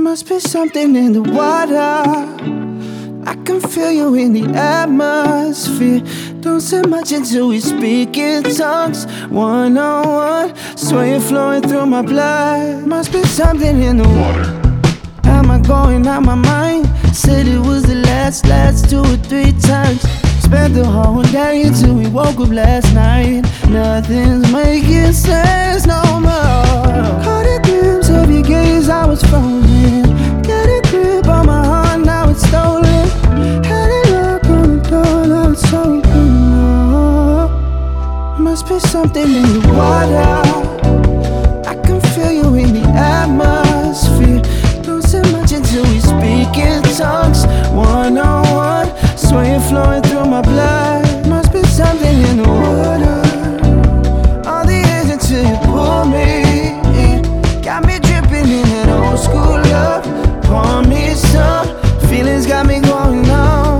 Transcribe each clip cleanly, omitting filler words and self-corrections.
Must be something in the water. I can feel you in the atmosphere. Don't say much until we speak in tongues. One-on-one, swear you're flowing through my blood. Must be something in the water. Am I going out my mind? Said it was the last 2 or 3 times. Spent the whole day until we woke up last night. Nothing's making sense no more. Caught a glimpse of your gaze, I was frozen. Got a grip on my heart, now it's stolen. Had a lock on the door, now it's open. Oh, must be something in the water. I can feel you in the atmosphere. Don't say much until we speak in tongues. One-on-one, swear you're flowing through my blood. Must be something in the water. On the edge until you pull me in. Got me dripping in that old school love. Pour me some, feelings got me going on.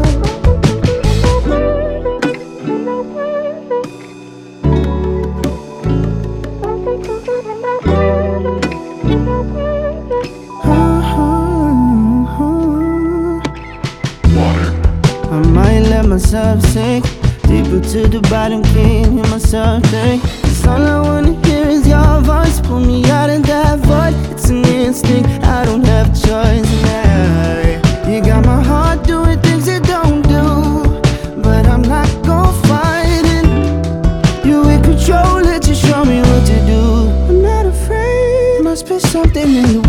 I might let myself sink deeper to the bottom, can't hear myself think. 'Cause all I wanna hear is your voice. Pull me out of that void, it's an instinct, I don't have a choice now. You got my heart doing things it don't do, but I'm not gon' fight it. You in control, let you show me what to do. I'm not afraid, must be something in the